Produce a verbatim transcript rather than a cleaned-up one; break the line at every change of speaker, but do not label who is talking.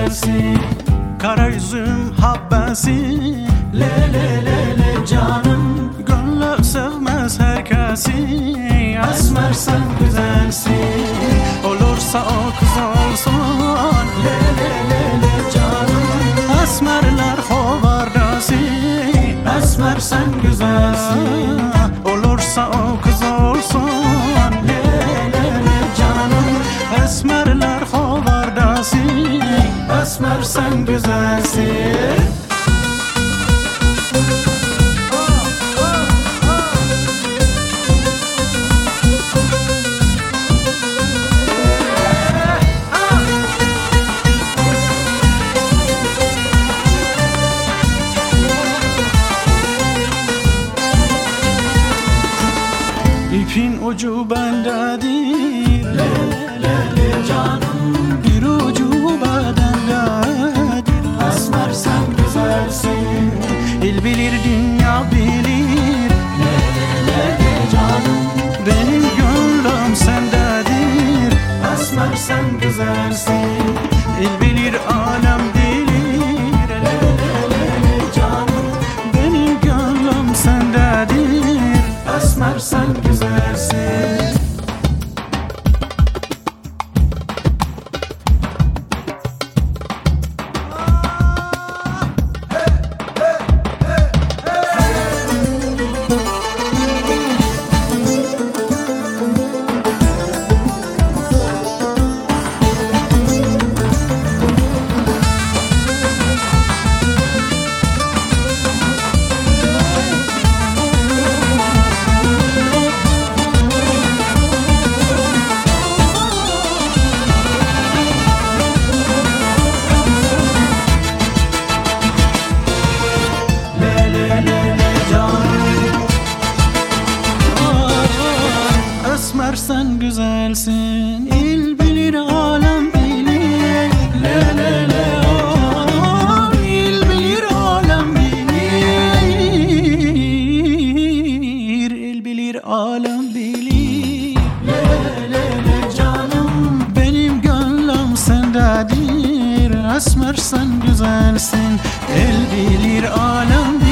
güzelsin. Kara yüzüm habbesi, le le le le canım. Gönlü sevmez herkesi, esmer sen güzelsin. Olursa o kız olsun, le le le le canım. Esmerler hovardası, esmer sen güzelsin. Olursa o kız olsun, le le le canım. Esmerler hovardası, esmer sen güzelsin. İpin ucu bendedir, le le le canım. Bir ucu bedendedir, esmer sen güzelsin. İl bilir dünya bilir, le le le le canım. Benim gönlüm sendedir, esmer sen güzelsin. İl bilir alem bilir, le le le le canım. Benim gönlüm sendedir, esmer sen güzelsin. Esmer sen güzelsin, il bilir alem bilir, le le le oh, il bilir alem bilir, il bilir alem bilir, le le le canım. Benim gönlüm sendedir, esmer sen güzelsin, il bilir alem bilir.